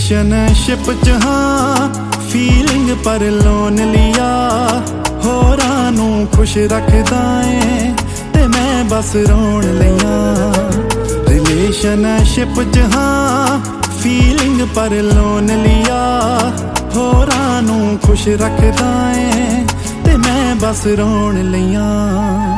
relationship ਚ ਹਾਂ feeling ਪਰ ਲੋਨ ਲਿਆ ਹੋਰਾਂ ਨੂੰ ਖੁਸ਼ ਰੱਖਦਾ ਏ ਤੇ ਮੈਂ ਬਸ ਰੋਣ ਲਈਆਂ ਰਿਲੇਸ਼ਨਸ਼ਿਪ ਚ ਹਾਂ ਫੀਲਿੰਗ ਪਰ ਲੋਨ ਲਿਆ ਹੋਰਾਂ ਨੂੰ ਖੁਸ਼ ਰੱਖਦਾ ਏ ਤੇ ਮੈਂ ਬਸ ਰੋਣ ਲਈਆਂ